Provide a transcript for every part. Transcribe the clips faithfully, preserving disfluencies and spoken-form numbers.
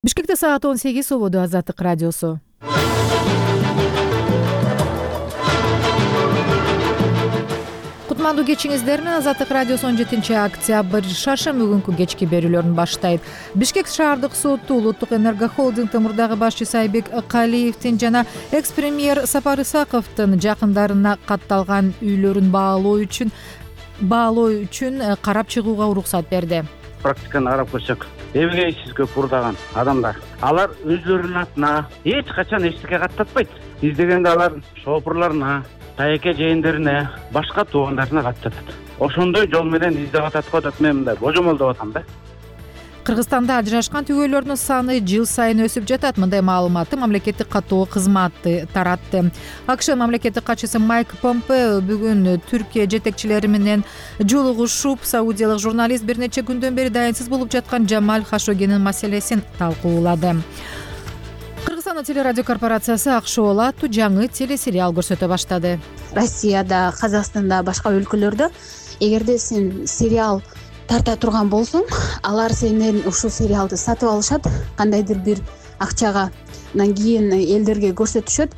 Бишкекте саат он сегиз убуду Азаттык радиосу. Кутмандуу кечиңиздер менен Азаттык радиосу он жетинчи октябрь шаршемби күнкү кечки берүүлөрүн баштайт. Бишкек шаардык соту Улуттук энергохолдингдин мурдагы башчысы Айбек Калиевдин жана экс-премьер Сапар Исаковдун жакындарына катталган үйлөрүн баалоо үчүн баалоо үчүн карап чыгууга уруксат берди. Практиканы карап көрсөк, эбегейсиз көп урдаган адамдар. Алар өзлөрүнүн атына эч качан эчтеке каттатпайт. Издегенде алар шопурларына, тайеке жээндерине, башка туугандарына каттатат. Ошондой жол менен издеп атат го деп мен мындай божомолдоп атам да. Кыргызстанда ажырашкан түгөйлөрдүн саны жыл сайын өсүп жатат. Мындай маалыматты мамлекеттик каттоо кызматы таратты. АКШ мамлекеттик катчысы Майк Помпео бүгүн Түркия жетекчилери менен жолугушуп, саудиялык журналист бир нече күндөн бери дайынсыз болуп жаткан Жамаль Хашогинин маселесин талкуулады. Кыргызстандын телерадио корпорациясы Акшоол аттуу жаңы телесериал көрсөтө баштады. Россияда, Казакстанда, башка өлкөлөрдө эгерде сен сериал тарта турган болсоң, алар сенен ушул сериалды сатып алышат, кандайдыр бир акчага, анан кийин элдерге көрсөтүшөт.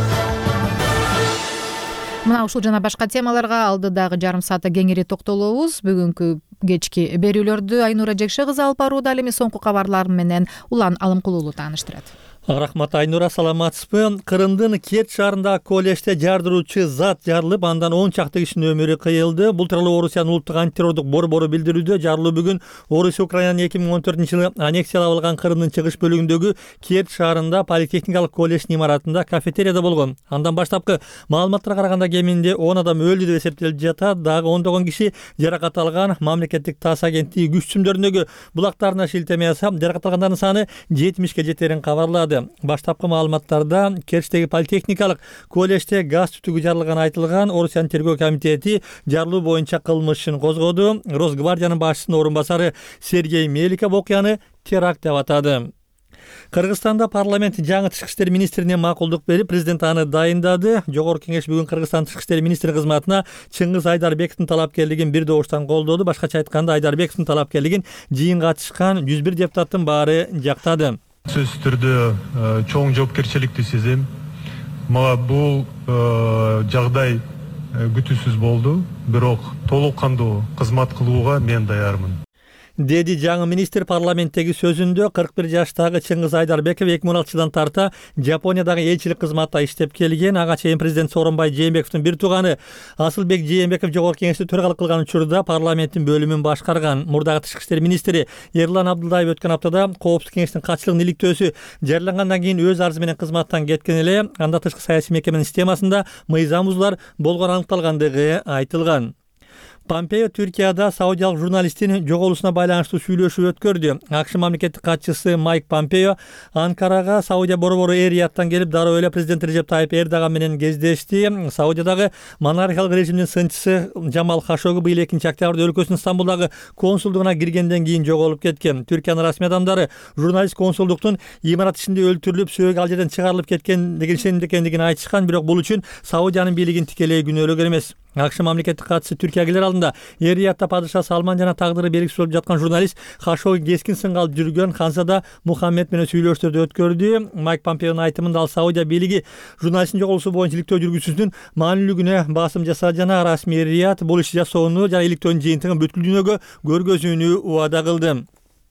Мына ушул жана башка темаларга алдыдагы жарым саатта кеңири токтолобуз. Бүгүнкү кечки берүүлөрдү Айнура Жекше кызы алып барууда. Ал эми соңку кабарлар менен Улан Алымкулуулу тааныштырат. Рахмат, Айнура, саламатсызбы? Кырымдын Керчь шаарындагы коллежде жардыруучу зат жарылып, андан он чакты кишинин өмүрү кыйылды. Бул тууралуу Орусиянын улуттук антитеррордук борбору билдирүүдө. Жарылуу бүгүн Орусия Украинанын эки миң он төртүнчү жылы аннексиялап алган Кырымдын чыгыш бөлүгүндөгү Керчь шаарында политехникалык коллеждин имаратында кафетерияда болгон. Андан баштапкы маалыматтарга караганда кеминде он адам өлдү деп эсептелип жатат. Дагы ондогон киши жаракат алган. Мамлекеттик ТАСС агенттиги күч сүмдөрүндөгү булактарына шилтеме жасап, жаракат алгандардын саны жетимишке жетерин кабарлады. Баштапкы маалыматтарда Керчтеги политехникалык коллежде газ түтүгү жарылган айтылган. Орусиянын тергөө комитети жарылуу боюнча кылмыш ишин козгоду. Росгвардиянын башчысынын орун басары Сергей Меликов окуяны теракт деп атады. Кыргызстанда парламент жаңы тышкы иштер министрине макулдук берип, президент аны дайындады. Жогорку кеңеш бүгүн Кыргызстан тышкы иштер министри кызматына Чыңгыз Айдарбековдун талапкерлигин бир добуштан колдоду. Башкача айтканда, Айдарбековдун талапкерлигин жыйынга катышкан жүз бир депутаттын баары жактады. Сөз түрдө чоң жоопкерчиликти сезем. Мага бул жагдай күтүүсүз болду, бирок толук кандуу кызмат кылууга мен даярмын, деди жаңы министр парламенттеги сөзүндө. кырк бир жаштагы Чыңгыз Айдарбеков эки миң он алтынчы жылдан тарта Жапониядагы элчилик кызматта иштеп келген. Ага чейин президент Сооронбай Жээнбековдун бир тууганы Асылбек Жээнбеков жогорку кеңеште төралык кылган учурда парламенттин бөлүмүн башкарган. Мурдагы тышкы иштер министри Эрлан Абдулдаев өткөн аптада коопсуздук кеңешинин катчылыгынын иликтөөсү жарыялангандан кийин өз арызы менен кызматтан кеткен эле. Анда тышкы саясий мекеменин системасында мыйзам бузуулар болгону аныкталгандыгы айтылган. Помпео Түркияда саудиялык журналисттин жоголуусуна байланыштуу сүйлөшүү өткөрдү. АКШ мамлекеттик катчысы Майк Помпео Анкарага Саудия борбору Эр-Рияттан келип, дароо эле президент Режеп Тайип Эрдоган менен кездешти. Саудиядагы монархиялык режимдин сынчысы Жамал Хашоги быйыл экинчи октябрда өлкөсүнүн Стамбулдагы консулдугуна киргенден кийин жоголуп кеткен. Түркиянын расмий адамдары журналист консулдуктун имарат ичинде өлтүрүлүп, сөөгү ал жерден чыгарылып кеткен деген ишенимде экендигин айтышкан, бирок бул үчүн Саудиянын бийлигин тикелей күнөөлөгөн эмес. АКШ мамлекеттик катчысы Түркия келер алдында Эр-Риятта падыша Салман жана тагдыры белгисиз болуп жаткан журналист Хашоги кескин сынга алып жүргөн Ханзада Мухаммед менен сүйлөшүүлөрдү өткөрдү. Майк Помпеонун айтымында ал Саудия бийлиги журналисттин жоголуусу боюнча иликтөө жүргүзүүсүнүн маанилүүлүгүнө басым жасады жана расмий Эр-Рият бул ишти жасоону жана иликтөөнүн жыйынтыгын бүткүл дүйнөгө көргөзүүнү убада кылды.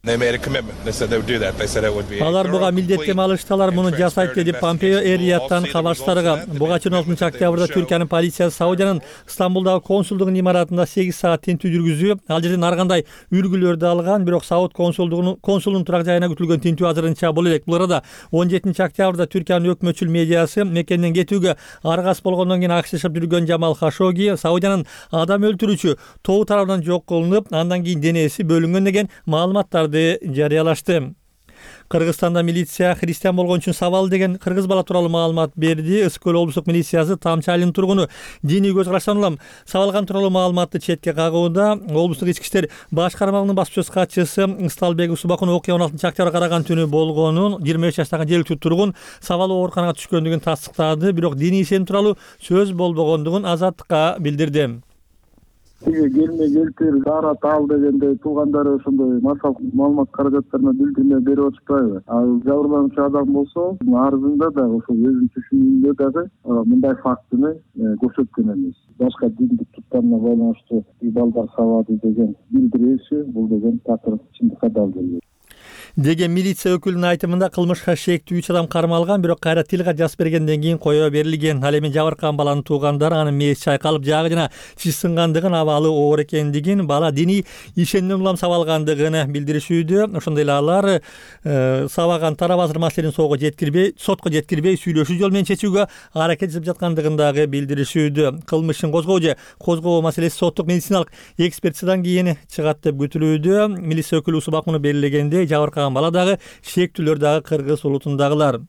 Алар буга милдеттеме алышты, алар муну жасайт, деди Помпео Эр-Рияттан кабарчыларга. Буга чейин он алтынчы октябрда Түркиянын полициясы Саудиянын Стамбулдагы консулдугунун имаратында сегиз саат тинтүү жүргүзүп, ал жерден ар кандай үлгүлөрдү алган, бирок Сауд консулдугунун консулунун турак жайына күтүлгөн тинтүү азырынча боло элек. Бул арада он жетинчи октябрда Түркиянын өкмөтчүл медиасы мекенден кетүүгө аргасыз болгондон кийин АКШ жашап жүргөн Жамал Хашоги Саудиянын адам өлтүрүүчү тобу тарабынан жок кылынып, андан кийин денеси бөлүнгөн деген маалыматтарды жарыялашты. Кыргызстанда милиция христиан болгон үчүн сабал деген кыргыз бала тууралуу маалымат берди. Ысык көл облустук милициясы Тамчы айылынын тургуну диний көз караштан улам сабалган тууралуу маалыматты четке кагууда. Облустук ички иштер башкармалыгынын баспасөз катчысы Ысталбек Усубакун окуя он алтынчы октябрга караган түнү болгонун, жыйырма беш жаштагы жергиликтүү тургун сабал ооруканага түшкөндүгүн тастыктады, бирок диний ишеним тууралуу сөз болбогондугун Азаттыкка билдирди. тиги келме келтир зарат ал дегендей туугандары ошондой массалык маалымат каражаттарына билдирме берип атышпайбы? Ал жабырлануучу адам болсо арызында дагы ошол өзүнүн түшүнүгүндө дагы мындай фактыны көрсөткөн эмес. Башка диндик туттарына байланыштуу балдар сабады деген билдирүүсү бул деген такыр чындыкка дал келбейт деген милиция өкүлүнүн айтымында кылмышка шектүү үч адам кармалган, бирок кайра тил жазып бергенден кийин коё берилген. Ал эми жабыркаган баланын туугандары анын мээси чайкалып, жаагы жана чиш сынгандыгын, абалы оор экендигин, бала диний ишенимден улам сабалгандыгын билдиришүүдө. Ошондой эле алар сабаган тарап азыр маселени сотко жеткирбей, сотко жеткирбей сүйлөшүү жол менен чечүүгө аракет жасап жаткандыгын дагы билдиришүүдө. Кылмышын козгоо же козгобоо маселеси соттук медициналык экспертизадан кийин чыгат деп күтүлүүдө. Милиция өкүлү Усубак муну белгилегенде, жабыркаган бала дагы шектүүлөр дагы кыргыз улутундагылар.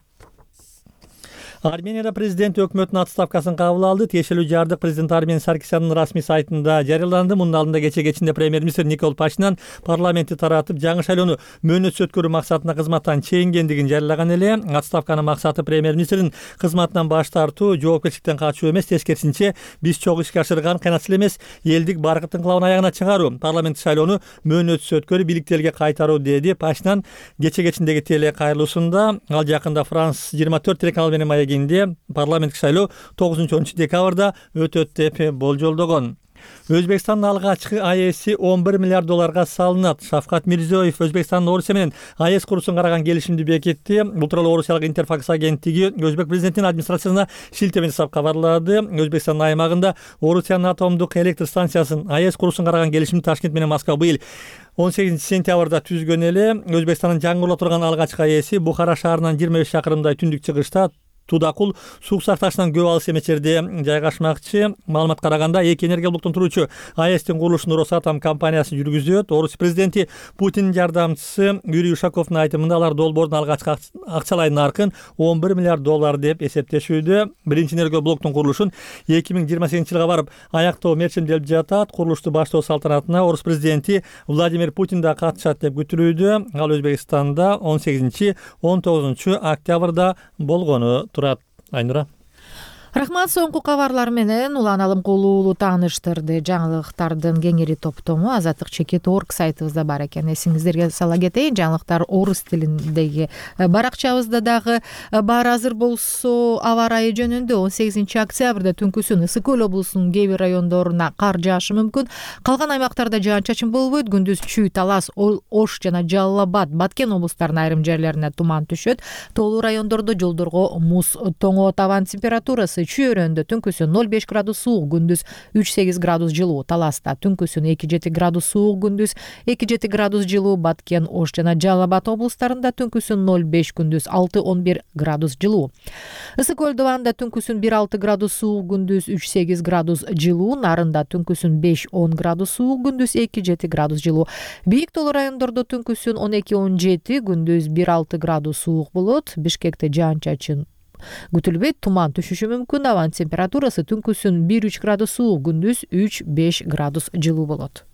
Арменияда президент өкмөтүнүн отставкасын кабыл алды. Тиешелүү жардык президент Армен Саркисяндын расмий сайтында жарыяланды. Мунун алдында кече кечинде премьер-министр Никол Пашинян парламентти таратып, жаңы шайлоону мөөнөтсүз өткөрүү максатында кызматтан чегингендигин жарыялаган эле. Отставканын максаты премьер-министрдин кызматынан баш тартуу, жоопкерчиликтен качуу эмес, тескерисинче биз чогуу ишке ашырган кыйнатчыл эмес, элдик баркыттын кылабын аягына чыгаруу, парламенттик шайлоону мөөнөтсүз өткөрүп, бийликти элге кайтаруу, деди Пашинян кече кечиндеги теле кайрылуусунда. Ал жакында Франс жыйырма төрт телеканалы менен маек парламенттик шайлоо тогузунчу онунчу декабрда өтөт деп болжолдогон. Өзбекстандын алгачкы АЭСи он бир миллиард долларга салынат. Шавкат Мирзиёев Өзбекстандын Орусия менен АЭС курушун караган келишимди бекитти. Бул тууралуу Орусиялык Интерфакс агенттиги Өзбек президентинин администрациясына шилтеме жасап кабарлады. Өзбекстандын аймагында Орусиянын атомдук электр станциясын АЭС курушун караган келишимди Ташкент менен Москва быйыл он сегизинчи сентябрда түзгөн эле. Өзбекстандын жаңы курула турган алгачкы АЭСи Бухара шаарынан жыйырма беш чакырымдай түндүк чыгышта Тудакул суук сакташтан көп алыс эмес жерде жайгашмакчы. Маалыматка караганда эки энергия блоктон туруучу АЭСтин курулушун Росатом компаниясы жүргүзөт. Орус президенти Путиндин жардамчысы Юрий Ушаковдун айтымында алар долбоордун алгачкы акчалай наркын он бир миллиард доллар деп эсептешүүдө. Биринчи энергия блоктун курулушун эки миң жыйырма сегизинчи жылга барып аяктоо мерчимделип жатат. Курулушту баштоо салтанатына Орус президенти Владимир Путин да катышат деп күтүлүүдө. Ал Өзбекстанда он сегизинчи он тогузунчу октябрда болгону турат. Айнура. Рахмат, соңку кабарлар менен уланалым кулуулу тааныштырды. Жаңылыктардын кеңири топтому азаттык чекит орг сайтыбызда бар экен. Эсиңиздерге сала кетейин, жаңылыктар орус тилиндеги баракчабызда дагы бар. Азыр болсо аба ырайы жөнүндө он сегизинчи октябрда түнкүсүн Ысык көл облусунун кээ бир райондоруна кар жаашы мүмкүн. Калган аймактарда жаан-чачын болбойт. Күндүз Чүй, Талас, Ош жана Жалал Абад, Баткен облустарынын айрым жерлерине туман түшөт. Тоолуу райондордо жолдорго муз тоңот. Абанын температурасы Чүй өрөөндө түнкүсүн ноль беш градус суук, күндүз үч сегиз градус жылуу. Таласта түнкүсүн эки жети градус суук, күндүз эки жети градус жылуу. Баткен, Ош жана Жалал Абад облустарында түнкүсүн ноль беш, күндүз алты он бир градус жылуу. Ысык көл дубанында түнкүсүн бир алты градус суук, күндүз үч сегиз градус жылуу. Нарында түнкүсүн беш он градус суук, күндүз эки жети градус жылуу. Бийик тоолуу райондордо түнкүсүн он эки он жети, күндүз бир алты градус суук болот. Бишкекте жаан-чачын күтүлбөйт, туман түшүшү мүмкүн. Абанын температурасы түнкүсүн бир үч градус суук, күндүз үч беш градус жылуу болот.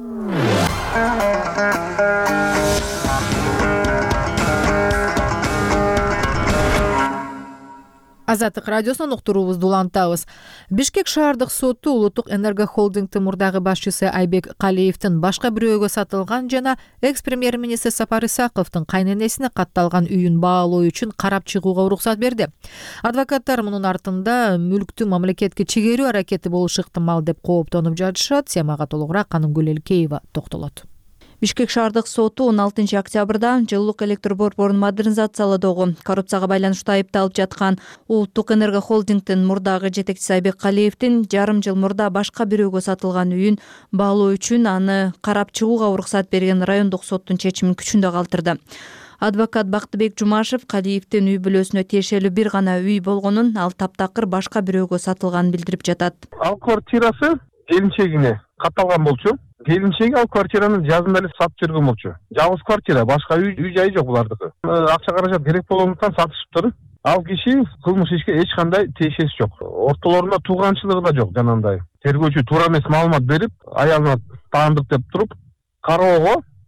Азаттык радиосунун уктуруубузду улантабыз. Бишкек шаардык соту Улуттук энерго холдингдин мурдагы башчысы Айбек Калиевдин башка бирөөгө сатылган жана экс-премьер-министр Сапар Исаковдун кайненесине катталган үйүн баалоо үчүн карап чыгууга уруксат берди. Адвокаттар мунун артында мүлктү мамлекетке чегерүү аракети болушу ыктымал деп кооптонуп жатышат. Темага толугураак Канымгүл Элкеева токтолот. Бишкек шаардык соту он алтынчы октябрда жылуулук электр борборун модернизациялоодогу коррупцияга байланыштуу айыпталып жаткан Улуттук энерго холдингдин мурдагы жетекчиси Айбек Калиевдин жарым жыл мурда башка бирөөгө сатылган үйүн баалоо үчүн аны карап чыгууга уруксат берген райондук соттун чечимин күчүндө калтырды. Адвокат Бактыбек Жумашев Калиевдин үй бүлөсүнө тиешелүү бир гана үй болгонун, ал таптакыр башка бирөөгө сатылганын билдирип жатат. Ал квартирасы келинчегине катталган болчу. Келинчеги ал квартираны жазында эле сатып жүргөн болчу. Жалгыз квартира, башка үй үй жайы жок булардыкы. Акча каражат керек болгондуктан сатышыптыр. Ал киши кылмыш ишке эч кандай тиешеси жок. Ортолорунда тууганчылыгы да жок жанагындай. Тергөөчү туура эмес маалымат берип, аялына таандык деп туруп, кароого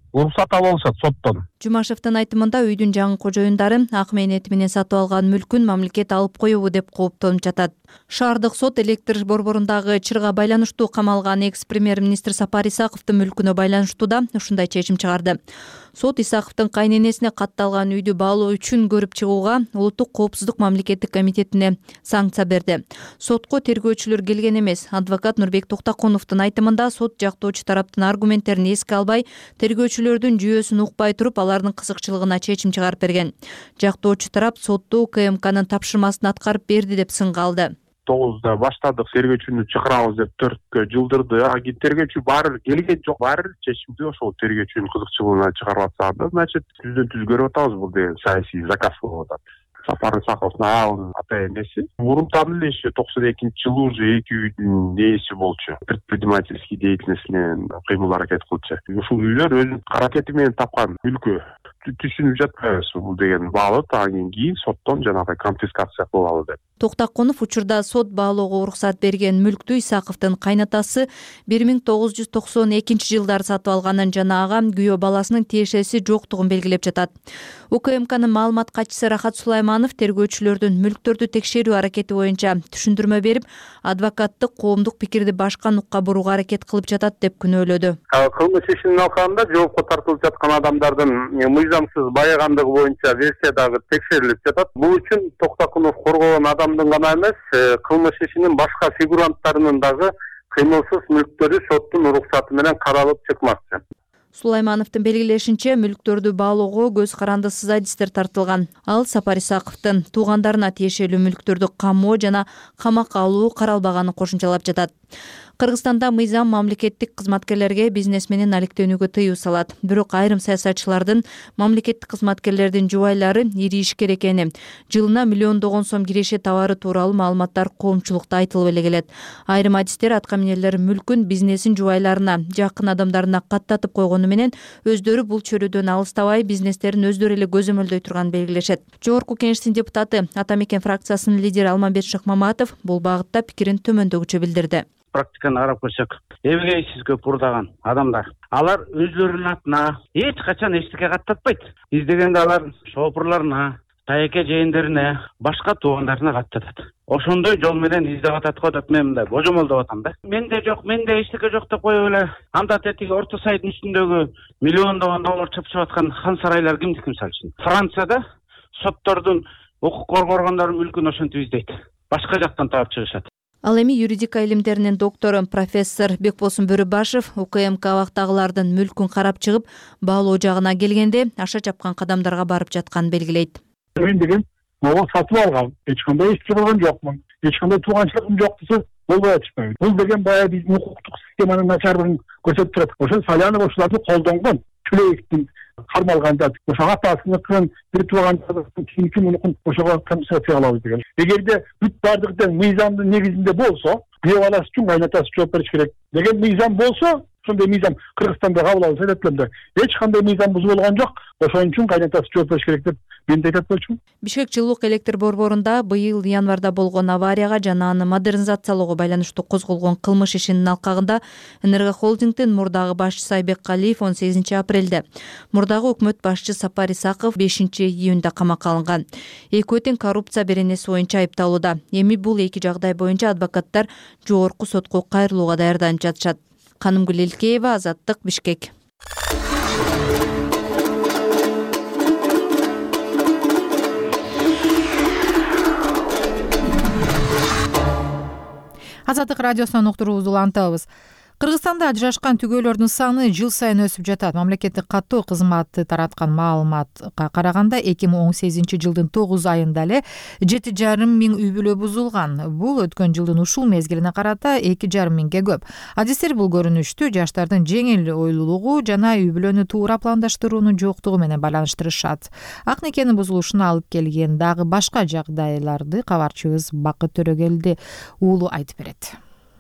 уруксат алып алышат соттон. Жумашевдин айтымында үйдүн жаңы кожоюндары ак мээнети менен сатып алган мүлкүн мамлекет алып коебу деп кооптонуп жатат. Шаардык сот электр борборундагы чырга байланыштуу камалган экс премьер-министр Сапар Исаковдун мүлкүнө байланыштуу да ушундай чечим чыгарды. Сот Исаковдун кайненесине катталган үйдү баалоо үчүн көрүп чыгууга Улуттук коопсуздук мамлекеттик комитетине санкция берди. Сотко тергөөчүлөр келген эмес. Адвокат Нурбек Токтокуновдун айтымында сот жактоочу тараптын аргументтерин эске албай, тергөөчүлөрдүн жүйөсүн укпай туруп, алардын кызыкчылыгына чечим чыгарып берген. Жактоочу тарап сотто УКМКнын тапшырмасын аткарып берди деп сынга алды. тогузда баштадык, тергөөчүнү чакырабыз деп төрткө жылдырды. А тергөөчү баары келген жок, баары чечимди ошол тергөөчүнүн кызыкчылыгына чыгарып атса, значит, түздөн түз көрүп атабыз, бул деген саясий заказ болуп атат. Сапар Исаковдун аялынын ата энеси мурунтан эле еще токсон экинчи жылы уже эки үйдүн ээси болчу. Предпринимательский деятельность менен кыймыл аракет кылчу. Ушул үйлөр өзүнүн аракети менен тапкан мүлкү. Түшүнүп жатпайбыз бул деген баалы андан кийин соттон жанагы конфискация кылалы деп. Токтокунов учурда сот баалоого уруксат берген мүлктү Исаковдун кайнатасы бир миң тогуз жүз токсон экинчи жылдары сатып алганын жана ага күйөө баласынын тиешеси жоктугун белгилеп жатат. УКМКнын маалымат катчысы Рахат Сулайманов тергөөчүлөрдүн мүлктөрдү текшерүү аракети боюнча түшүндүрмө берип, адвокаттык коомдук пикирди башка нукка бурууга аракет кылып жатат деп күнөөлөдү. Кылмыш ишинин алкагында жоопко тартылып жаткан адамдардын мыйзамсыз байыгандыгы боюнча версия дагы текшерилип жатат. Бул үчүн Токтокунов коргогон адамдын гана эмес, кылмыш ишинин башка фигуранттарынын дагы кыймылсыз мүлктөрү соттун уруксаты менен каралып чыкмакчы. Сулаймановдун белгилешинче, мүлктөрдү баалоого көз карандысыз адистер тартылган. Ал Сапар Исаковдун туугандарына тиешелүү мүлктөрдү камоо жана камакка алуу каралбаганын кошумчалап жатат. Кыргызстанда мыйзам мамлекеттик кызматкерлерге бизнес менен алектенүүгө тыюу салат. Бирок айрым саясатчылардын мамлекеттик кызматкерлердин жубайлары ири ишкер экени, жылына миллиондогон сом киреше товары тууралуу маалыматтар коомчулукта айтылып эле келет. Айрым адистер аткаминерлер мүлкүн бизнесин жубайларына, жакын адамдарына каттатып койгону менен өздөрү бул чөрөдөн алыстабай бизнестерин өздөрү эле көзөмөлдөй турганын белгилешет. Жогорку Кеңештин депутаты, Ата Мекен фракциясынын лидери Алмамбет Шыкмаматов бул багытта пикирин төмөндөгүчө билдирди. Практиканы карап көрсөк, эбегейсиз көп урдаган адамдар, алар өздөрүнүн атына эч качан эчтеке каттатпайт. Издегенде алар шопурларына, тайеке жээндерине, башка туугандарына каттатат. Ошондой жол менен издеп атат го деп мен мындай божомолдоп атам да. Менде жок, менде эчтеке жок деп коюп эле анда тетиги орто сайдын үстүндөгү миллиондогон доллар чөпчүп аткан хан сарайлар кимдики мисалы үчүн? Францияда соттордун укук коргогондордун мүлкүн ошентип издейт. Башка жактан таап чыгышат. Ал эми юридика илимдеринин доктору профессор Бекбосун Бөрүбашев УКМК абактагылардын мүлкүн карап чыгып, баалоо жагына келгенде аша чапкан кадамдарга барып жатканын белгилейт. Мен деген могу сатып алгам, эч кандай ишти кылган жокмун, эч кандай тууганчылыгым жок десе болбой атышпайбы. Бул деген баягы биздин укуктук системанын начарлыгын көрсөтүп турат. Ошол Салянов ошолорду колдонгон, Түлеевдин кармалган зат, ошого атасыныкын, бир туугандардын кийинки мунукун ошого конфискация кылабыз деген. Эгерде бүт бардыгы тең мыйзамдын негизинде болсо, күйөө баласы үчүн кайнатасы жооп бериш керек деген мыйзам болсо, ошондой мыйзам Кыргызстанда кабыл алынса деп элем. Эч кандай мыйзам бузулган жок, ошон үчүн кайнатасы жооп бериш керек деп мен айтат болчумун. Бишкек жылуулук электр борборунда быйыл январда болгон аварияга жана аны модернизациялоого байланыштуу козголгон кылмыш ишинин алкагында Энергохолдингдин мурдагы башчысы Айбек Калиев он сегизинчи апрелде, мурдагы өкмөт башчы Сапар Исаков бешинчи июнда камакка алынган. Экөө тең коррупция беренеси боюнча айыпталууда. Эми бул эки жагдай боюнча адвокаттар жогорку сотко кайрылууга даярданып жатышат. Канымгүл Элкеева, Азаттык, Бишкек. Азаттык радиосунан уктуруубузду улантабыз. Кыргызстанда ажырашкан түгөйлөрдүн саны жыл сайын өсүп жатат. Мамлекеттик каттоо кызматы тараткан маалыматка караганда эки миң он сегизинчи жылдын тогуз айында эле жети жарым миң үй бүлө бузулган. Бул өткөн жылдын ушул мезгилине карата эки жарым миңге көп. Адистер бул көрүнүштү жаштардын жеңил ойлуулугу жана үй бүлөнү туура пландаштыруунун жоктугу менен байланыштырышат. Ак некенин бузулушуна алып келген дагы башка жагдайларды кабарчыбыз Бакыт Төрөгелди уулу айтып берет.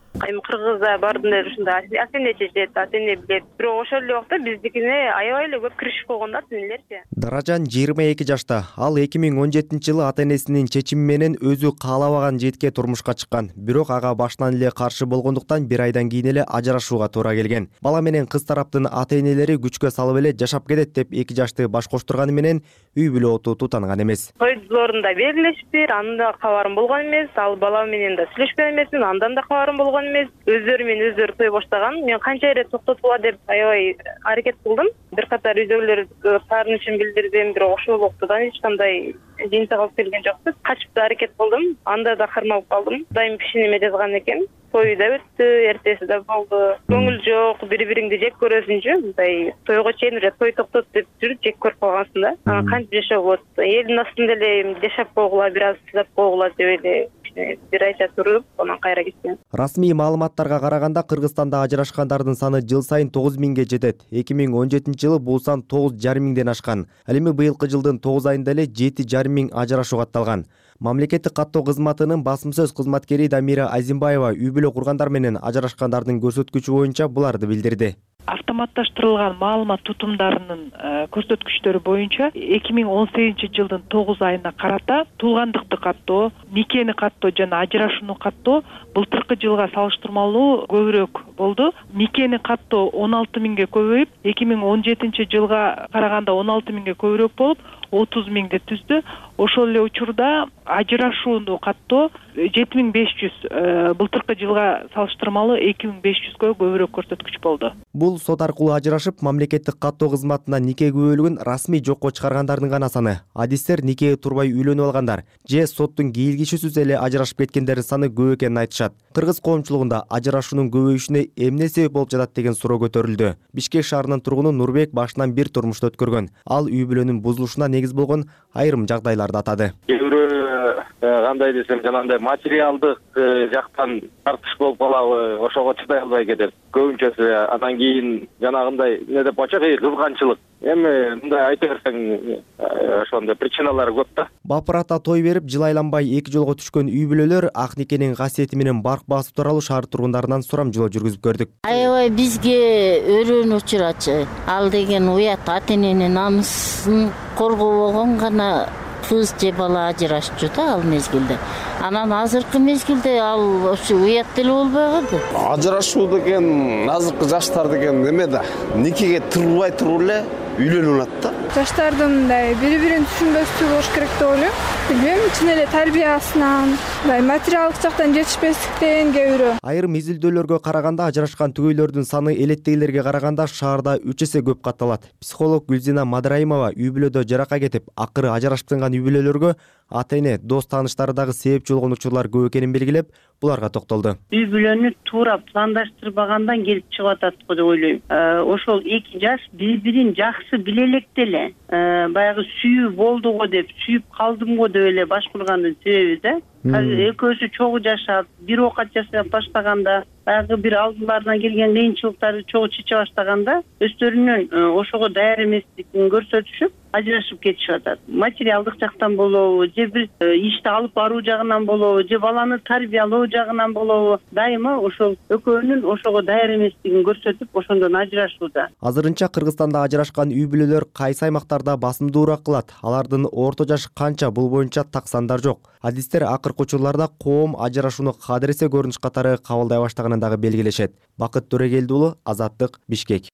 эми кыргызда бардым эле ушундай ата эне чечет, ата эне билет. Бирок ошол эле убакта биздикине аябай эле көп киришип койгон да сиңдилерчи. Даражан жыйырма эки жашта. Ал эки миң он жетинчи жылы ата энесинин чечими менен өзү каалабаган жигитке турмушка чыккан. Бирок ага башынан эле каршы болгондуктан бир айдан кийин эле ажырашууга туура келген. Бала менен кыз тараптын ата энелери күчкө салып эле жашап кетет деп эки жашты баш коштурганы менен үй бүлө оту тутанган эмес. Тойдорунда белгилешиптир, андан да кабарым болгон эмес. Ал бала менен да сүйлөшкөн эмесмин, андан да кабарым болгон эмес. Өздөрү менен өздөрү той баштаган. Мен канча ирет токтотууга деп аябай аракет кылдым. Бир катар үйдөгүлөргө таарынычын билдирдим, бирок ошол убактан эч кандай жыйынтык алып келген жокпуз. Качып да аракет кылдым. Анда да кармалып калдым. Дайым пишиниме жазган экен. Той да өттү, эртеси да болду. Көңүл жок, бири-бириңди жек көрөсүңчү. Мындай тойго чейин уже той токтот деп жүрүп жек көрүп калгансың да. Кантип жашоо болот? Элдин астында эле жашап койгула, бир аз сызап койгула деп эле бир айча туруп, анан кайра кеткен. Расмий маалыматтарга караганда Кыргызстанда ажырашкандардын саны жыл сайын тогуз миңге жетет. эки миң он жетинчи жылы бул сан тогуз жарым миңден ашкан. Ал эми быйылкы жылдын тогуз айында эле жети жарым миң ажырашуу катталган. Мамлекеттик каттоо кызматынын басым сөз кызматкери Дамира Азимбаева үй бүлө кургандар менен ажырашкандардын көрсөткүчү боюнча буларды билдирди. Автоматташтырылган маалымат тутумдарынын көрсөткүчтөрү боюнча эки миң он сегизинчи жылдын тогуз айына карата туулгандыкты каттоо, никени каттоо жана ажырашууну каттоо былтыркы жылга салыштырмалуу көбүрөөк болду. Никени каттоо он алты миңге көбөйүп, эки миң он жетинчи жылга караганда он алты миңге көбүрөөк болуп, отуз миңди түздү. Ошол эле учурда ажырашууну каттоо жети миң беш жүз, былтыркы жылга салыштырмалуу эки миң беш жүзгө көбүрөөк көрсөткүч болду. Бул сот аркылуу ажырашып, мамлекеттик каттоо кызматына нике күбөлүгүн расмий жокко чыгаргандардын гана саны. Адистер никеге турбай үйлөнүп алгандар же соттун кийлигишисиз эле ажырашып кеткендердин саны көп экенин айтышат. Кыргыз коомчулугунда ажырашуунун көбөйүшүнө эмне себеп болуп жатат деген суроо көтөрүлдү. Бишкек шаарынын тургуну Нурбек башынан бир турмушту өткөргөн. Ал үй бүлөнүн бузулушуна негиз болгон айрым жагдайларды атады. Кандай десем, жанагындай материалдык жактан тартыш болуп калабы, ошого чыдай албай кетет. Көбүнчөсү андан кийин жанагындай эмне деп коечок, кызганчылык. Эми мындай айта берсең, ошондой причиналары көп да. Бапырата той берип, жыл айланбай эки жолго түшкөн үй бүлөлөр ак никенин касиети менен барк басуу тууралуу шаар тургундарынан сурамжылоо жүргүзүп көрдүк. Аябай бизге өрөөн учурачы. Ал деген уят, ата эненин намысын коргобогон гана кыз же бала ажырашчу да ал мезгилде. Анан азыркы мезгилде ал ошо уят деле болбой калды. Ажырашуу деген азыркы жаштар деген неме да, никеге турбай туруп эле үйлөнүп алат да. Жаштардын мындай бири-бирин түшүнбөстүгү болуш керек деп ойлойм. Билбейм, чын эле тарбиясынан, мындай материалдык жактан жетишпестиктен кээ бирөө. Айрым изилдөөлөргө караганда ажырашкан түгөйлөрдүн саны элеттегилерге караганда шаарда үч эсе көп катталат. Психолог Гүлзина Мадраимова үй бүлөдө жарака кетип, акыры ажырашып тынган үй бүлөлөргө ата эне, дос тааныштары дагы себепчи болгон учурлар көп экенин белгилеп, буларга токтолду. Үй бүлөнү туура пландаштырбагандан келип чыгып атат го деп ойлойм. Ошол эки жаш бири-бирин жакшы биле электе эле, баягы сүйүү болду го деп, сүйүп калдым го деп эле баш кургандын себеби да. Азыр экөөсү чогуу жашап, бир оокат жасап баштаганда, баягы бир алдыларына келген кыйынчылыктарды чогуу чече баштаганда, өздөрүнүн ошого даяр эместигин көрсөтүшүп, ажырашып кетишип атат. Материалдык жактан болобу, же бир ишти алып баруу жагынан болобу, же баланы тарбиялоо жагынан болобу, дайыма ошол экөөнүн ошого даяр эместигин көрсөтүп, ошондон ажырашууда. Азырынча Кыргызстанда ажырашкан үй бүлөлөр кайсы аймактарда басымдуураак кылат? Алардын орто жашы канча? Бул боюнча так сандар жок. Адистер акыркы учурларда коом ажырашууну кадыресе көрүнүш катары кабылдай баштаганын дагы белгилешет. Бакыт Төрегелди уулу, Азаттык, Бишкек.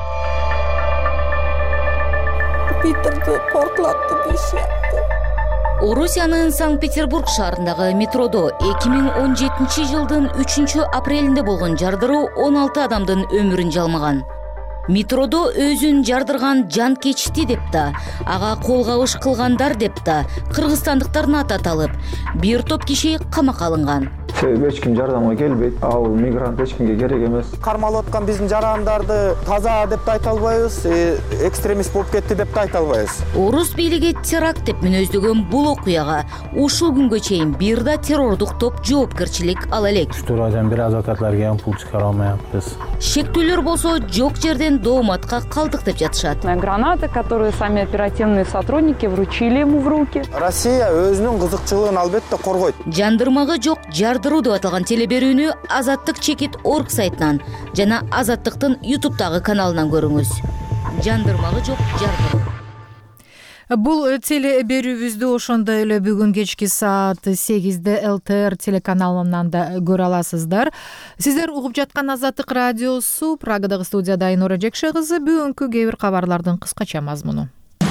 Питерди портлатты дешет. Орусиянын Санкт-Петербург шаарындагы метродо эки миң он жетинчи жылдын үчүнчү апрелинде болгон жардыруу он алты адамдын өмүрүн жалмаган. Метродо өзүн жардырган жан кечти деп да, ага кол кабыш кылгандар деп да кыргызстандыктардын аты аталып, бир топ киши камакка алынган. Себеби эч ким жардамга келбейт, ал мигрант эч кимге керек эмес. Кармалып аткан биздин жарандарды таза деп да айта албайбыз, экстремист болуп кетти деп да айта албайбыз. Орус бийлиги теракт деп мүнөздөгөн бул окуяга ушул күнгө чейин бир да террордук топ жоопкерчилик ала элек. Штурмадан бир адвокатларга пул чыгара алмайбыз. Шектүүлөр болсо жок жерден дооматка калдык деп жатышат. Граната, которые сами оперативные сотрудники вручили ему в руки. Россия өзүнүн кызыкчылыгын албетте коргойт. Жандырмагы жок жар жардыруу деп аталган теле берүүнү Азаттык чекит орг сайтынан жана Азаттыктын ютубтагы каналынан көрүңүз. Жандырмагы жок жардыруу. Бул теле берүүбүздү ошондой эле бүгүн кечки саат сегизде эл тэ эр телеканалынан да көрө аласыздар. Сиздер угуп жаткан Азаттык радиосу, Прагадагы студияда Айнура Жекше кызы. Бүгүнкү кээ бир кабарлардын кыскача мазмуну.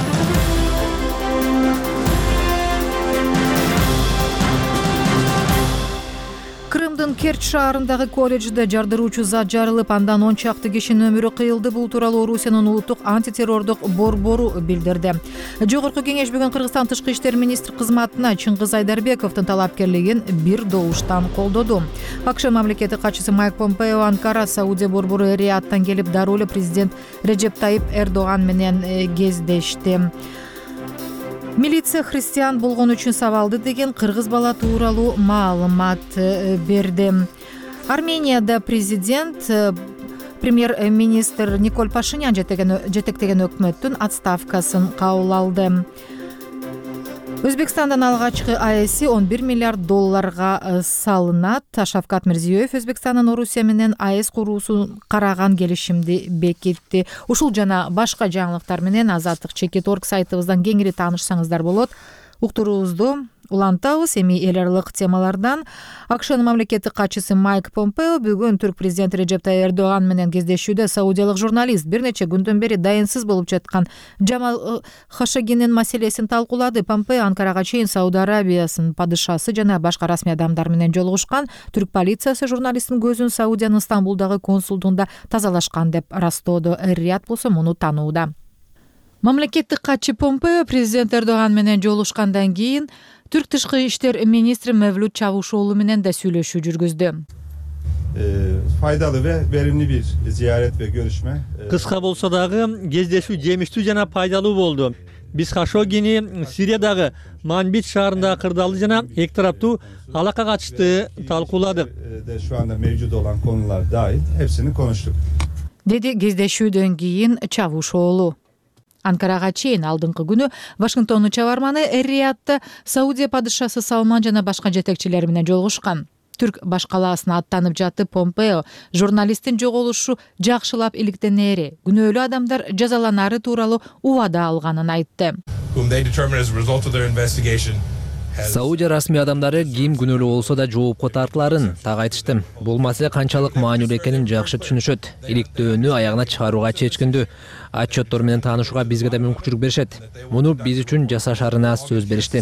Крымдын Керчь шаарындагы колледжде жардыруучу зат жарылып, андан он чакты кишинин өмүрү кыйылды. Бул тууралуу Орусиянын улуттук антитеррордук борбору билдирди. Жогорку кеңеш бүгүн Кыргызстан тышкы иштер министри кызматына Чыңгыз Айдарбековдун талапкерлигин бир добуштан колдоду. АКШ мамлекети катчысы Майк Помпео Анкара Саудия борбору Риядтан келип, дароо эле президент Реджеп Тайип Эрдоган менен кездешти. Милиция христиан болгон үчүн сабалды деген кыргыз бала тууралуу маалымат берди. Арменияда президент премьер-министр Николь Пашинян жетектеген өкмөттүн отставкасын кабыл алды. Өзбекстандын алгачкы АЭСи он бир миллиард долларга салынат. Шавкат Мирзиёев Өзбекстандын Орусия менен АЭС куруусун караган келишимди бекитти. Ушул жана башка жаңылыктар менен Азаттык чекит орг сайтыбыздан кеңири таанышсаңыздар болот. Уктуруубузду улантабыз. Эми эл аралык темалардан АКШнын мамлекеттик катчысы Майк Помпео бүгүн түрк президенти Реджеп Тайип Эрдоган менен кездешүүдө саудиялык журналист бир нече күндөн бери дайынсыз болуп жаткан Джамал Хашогинин маселесин талкуулады. Помпео Анкарага чейин Сауд Арабиясынын падышасы жана башка расмий адамдар менен жолугушкан. Түрк полициясы журналисттин көзүн Саудиянын Стамбулдагы консулдугунда тазалашкан деп растоодо. Рият болсо муну таанууда. Мамлекеттик катчы Помпео президент Эрдоган менен жолугушкандан кийин түрк тышкы иштер министри Мевлют Чавушоğlu менен да сүйлөшүү жүргүздү. Faydalı ve verimli bir ziyaret ve görüşme. Кыска болсо дагы кездешүү жемиштүү жана пайдалуу болду. Биз Хашогини Сириядагы Манбит шаарындагы кырдаалды жана эки тараптуу алака катышты талкууладык. Şu anda mevcut olan konular dahil hepsini konuştuk. Деди кездешүүдөн кийин Чавушоğlu. Анкарага чейин алдыңкы күнү Вашингтондун чабарманы Риядда Саудия падышасы Салман жана башка жетекчилер менен жолугушкан. Түрк баш калаасына аттанып жатып Помпео журналисттин жоголушу жакшылап иликтенери, күнөөлүү адамдар жазаланары тууралуу убада алганын айтты. Саудия расмий адамдары ким күнөөлүү болсо да жоопко тартыларын так айтышты. Бул маселе канчалык маанилүү экенин жакшы түшүнүшөт. Иликтөөнү аягына чыгарууга чечкиндүү. Отчеттор менен таанышууга бизге да мүмкүнчүлүк беришет. Муну биз үчүн жасашарына сөз беришти.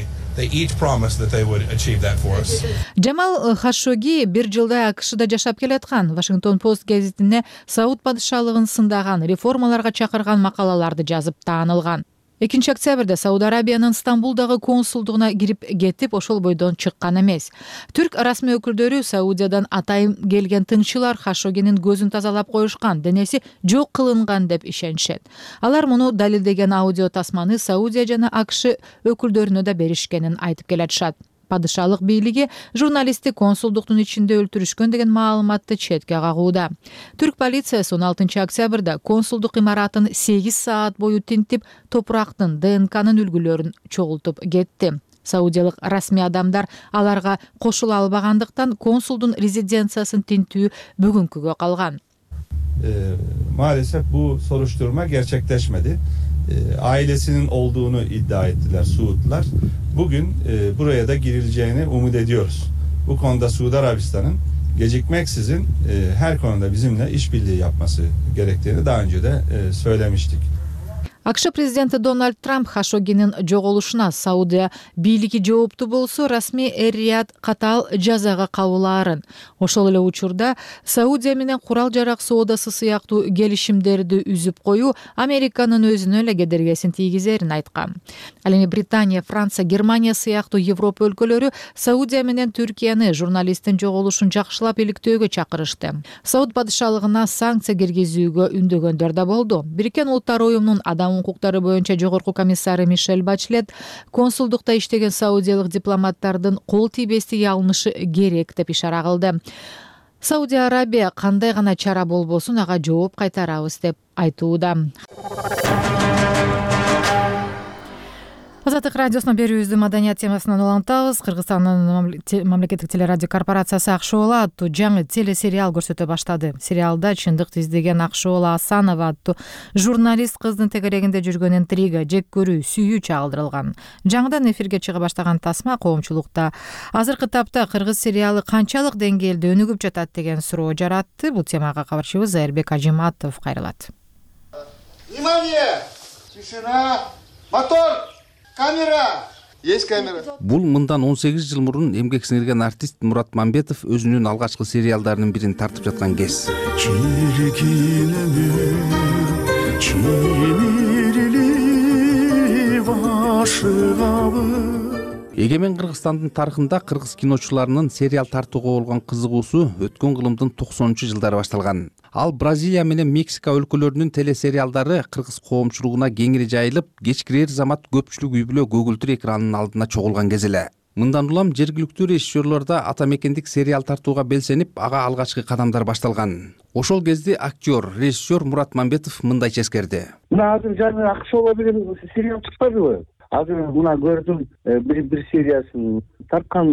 Джамал Хашоги бир жылдай АКШда жашап келаткан. Вашингтон Пост гезитине Сауд падышалыгын сындаган, реформаларга чакырган макалаларды жазып таанылган. экинчи октябрда Сауд Арабиянын Стамбулдагы консулдугуна кирип кетип, ошол бойдон чыккан эмес. Түрк расмий өкүлдөрү Саудиядан атайын келген тыңчылар Хашогинин көзүн тазалап коюшкан, денеси жок кылынган деп ишенишет. Алар муну далилдеген аудио тасманы Саудия жана АКШ өкүлдөрүнө да беришкенин айтып келатышат. Падышалык бийлиги журналистти консулдуктун ичинде өлтүрүшкөн деген маалыматты четке кагууда. Түрк полициясы он алтынчы октябрда консулдук имаратын сегиз саат бою тинтип, топурактын Д Н К'нын үлгүлөрүн чогултуп кетти. Саудиялык расмий адамдар аларга кошула албагандыктан консулдун резиденциясын тинтүү бүгүнкүгө калган. Maalesef bu soruşturma gerçekleşmedi. Ailesinin olduğunu iddia ettiler Suudlar. Bugün e, buraya da girileceğini umut ediyoruz. Bu konuda Suudi Arabistan'ın gecikmeksizin e, her konuda bizimle işbirliği yapması gerektiğini daha önce de e, söylemiştik. АКШ президенти Дональд Трамп Хашогинин жоголушуна Саудия бийлиги жооптуу болсо, расмий Рият катаал жазага кабылаарын. Ошол эле учурда Саудия менен курал жарак соодасы сыяктуу келишимдерди үзүп коюу Американын өзүнө эле кедергесин тийгизерин айткан. Ал эми Британия, Франция, Германия сыяктуу Европа өлкөлөрү Саудия менен Түркияны журналисттин жоголушун жакшылап иликтөөгө чакырышты. Сауд падышалыгына санкция киргизүүгө үндөгөндөр да болду. Бириккен Улуттар уюмунун адам укуктары боюнча жогорку комиссары Мишель Бачлет консулдукта иштеген саудиялык дипломаттардын кол тийбестиги алынышы керек деп ишара кылды. Саудия Арабия кандай гана чара болбосун ага жооп кайтарабыз деп айтууда. Азаттык радиосунун берүүбүздү маданият темасынан улантабыз. Кыргызстандын мамлекеттик телерадио корпорациясы Акшоола аттуу жаңы телесериал көрсөтө баштады. Сериалда чындыкты издеген Акшоола Асанова аттуу журналист кыздын тегерегинде жүргөн интрига, жек көрүү, сүйүү чагылдырылган. Жаңыдан эфирге чыга баштаган тасма коомчулукта азыркы тапта кыргыз сериалы канчалык деңгээлде өнүгүп жатат деген суроо жаратты. Бул темага кабарчыбыз Айырбек Ажиматов кайрылат. Внимание! Тишина! Мотор! Камера! Есть камера. Бул мындан он сегиз жыл мурун эмгек сиңирген артист Мурат Мамбетов өзүнүн алгачкы сериалдарынын бирин тартып жаткан кез. Эгемен Кыргызстандын тарыхында кыргыз киночуларынын сериал тартууга болгон кызыгуусу өткөн кылымдын токсонунчу жылдары башталган. Ал Бразилия менен Мексика өлкөлөрүнүн телесериалдары кыргыз коомчулугуна кеңири жайылып, кечкирер замат көпчүлүк үй бүлө көгүлтүр экранынын алдына чогулган кез эле. Мындан улам жергиликтүү режиссерлордо ата мекендик сериал тартууга белсенип, ага алгачкы кадамдар башталган. Ошол кезде актер, режиссер Мурат Мамбетов мындайча эскерди. Мына азыр жаңы Акшоола деген сериал чыкпадыбы? Азыр мына көрдүм, бир бир сериясын тарткан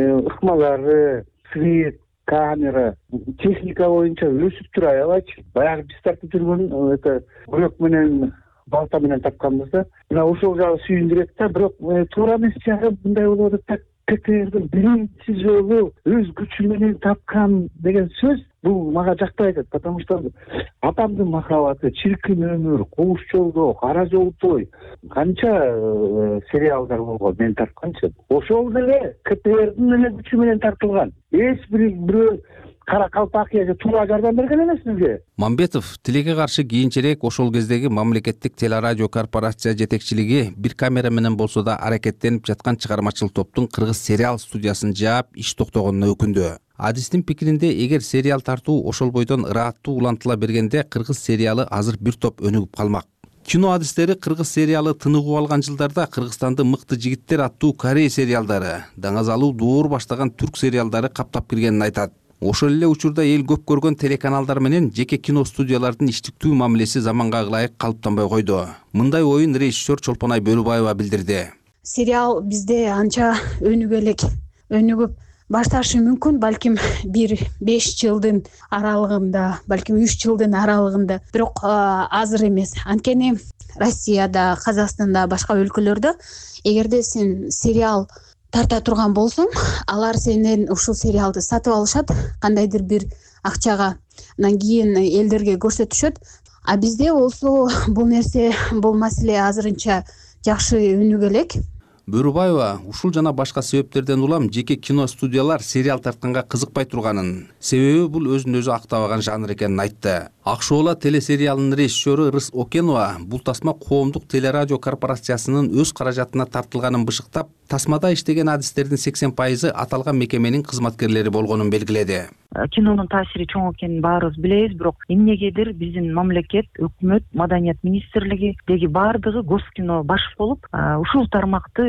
ыкмалары, свет, камера, техника боюнча өсүп тур, аябайчы. Баягы биз тартып жүргөн это бирок менен балта менен тапканбыз да. Мына ошол жагы сүйүндүрөт да, бирок туура эмес жагы мындай болуп атат да. КТРдин биринчи жолу өз күчү менен тапкан деген сөз бул мага жакпай атат, потому что атамдын махабаты, чиркин өмүр, кууш жолдо, кара жолтой канча сериалдар болгон мен тартканчы. Ошол деле КТРдин эле күчү менен тартылган. Эч бир бирөө кара калпакия же туура жардам берген эмес бизге. Мамбетов тилекке каршы кийинчерээк ошол кездеги мамлекеттик телерадио корпорация жетекчилиги бир камера менен болсо да аракеттенип жаткан чыгармачыл топтун кыргыз сериал студиясын жаап иш токтогонуна өкүндү. Адистин пикиринде, эгер сериал тартуу ошол бойдон ырааттуу улантыла бергенде кыргыз сериалы азыр бир топ өнүгүп калмак. Кино адистери кыргыз сериалы тыныгып алган жылдарда Кыргызстанды мыкты жигиттер аттуу Корей сериалдары, даңазалуу доор баштаган түрк сериалдары каптап киргенин айтат. Ошол эле учурда эл көп көргөн телеканалдар менен жеке кино студиялардын иштиктүү мамилеси заманга ылайык калыптанбай койду. Мындай оюн режиссер Чолпонай Бөлүбаева билдирди. Сериал бизде анча өнүгө элек, өнүгүп башташы мүмкүн, балким бир беш жылдын аралыгында, балким үч жылдын аралыгында, бирок азыр эмес. Анткени Россияда, Казакстанда, башка өлкөлөрдө эгерде сен сериал тарта турган болсоң, алар сенен ушул сериалды сатып алышат, кандайдыр бир акчага, анан кийин элдерге көрсөтүшөт. А бизде болсо бул нерсе, бул маселе азырынча жакшы өнүгө элек. Бөрүбаева ушул жана башка себептерден улам жеке кино студиялар сериал тартканга кызыкпай турганын, себеби бул өзүн өзү актабаган жанр экенин айтты. Акшоола телесериалынын режиссеру Ырыс Окенова бул тасма коомдук телерадио корпорациясынын өз каражатына тартылганын бышыктап, тасмада иштеген адистердин сексен пайызы аталган мекеменин кызматкерлери болгонун белгиледи. Кинонун таасири чоң экенин баарыбыз билебиз, бирок эмнегедир биздин мамлекет, өкмөт, маданият министрлиги деги баардыгы госкино баш болуп, ушул тармакты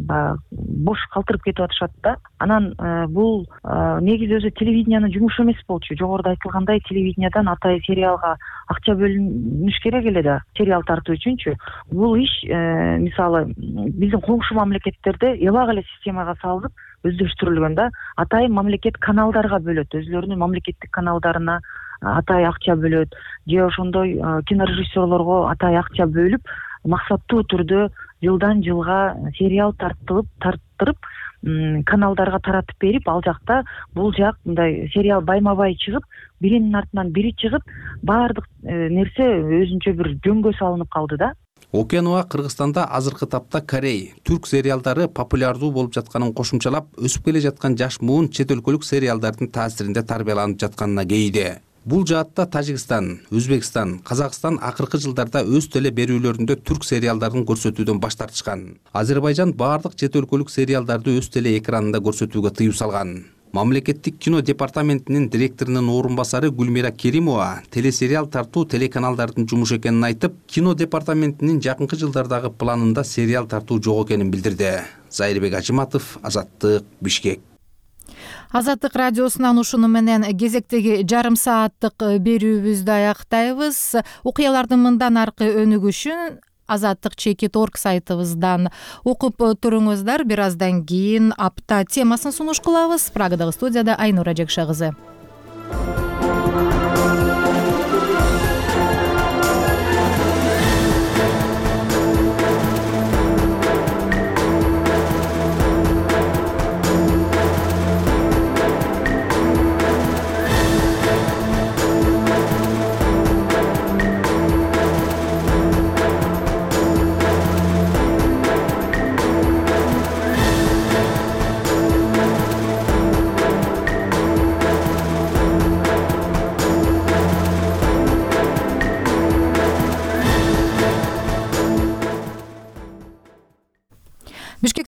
бош калтырып кетип атышат да. Анан бул негизи өзү телевидениянын жумушу эмес болчу. Жогоруда айтылгандай, телевидениядан атай сериалга акча бөлүнүш керек эле да, сериал тартуу үчүнчү. Бул иш мисалы биздин коңшу мамлекеттерде элак эле системага салынып өздөштүрүлгөн да. Атай мамлекет каналдарга бөлөт, өзлөрүнүн мамлекеттик каналдарына атай акча бөлөт, же ошондой кинорежиссерлорго атай акча бөлүп, максаттуу түрдө жылдан жылга сериал тартылып, тарттырып, каналдарга таратып берип, ал жакта бул жак мындай сериал байма-бай чыгып, биринин артынан бири чыгып, баардык нерсе өзүнчө бир жөнгө салынып калды да. Окенова Кыргызстанда азыркы тапта Корей, түрк сериалдары популярдуу болуп жатканын кошумчалап, өсүп келе жаткан жаш муун чет өлкөлүк сериалдардын таасиринде тарбияланып жатканына кейиди. Бул жаатта Тажикстан, Өзбекстан, Казакстан акыркы жылдарда өз теле берүүлөрүндө түрк сериалдарын көрсөтүүдөн баш тартышкан. Азербайжан баардык чет өлкөлүк сериалдарды өз теле экранында көрсөтүүгө тыюу салган. Мамлекеттик кино департаментинин директорунун орун басары Гүлмира Керимова телесериал тартуу телеканалдардын жумушу экенин айтып, кино департаментинин жакынкы жылдардагы планында сериал тартуу жок экенин билдирди. Зайырбек Ажиматов, Азаттык, Бишкек. Азаттык радиосунан ушуну менен кезектеги жарым сааттык берүүбүздү аяктайбыз. Окуялардын мындан аркы өнүгүшүн азаттык чекит орг сайтыбыздан окуп туруңуздар. Бир аздан кийин апта темасын сунуш кылабыз. Прагадагы студияда Айнура Жекше кызы.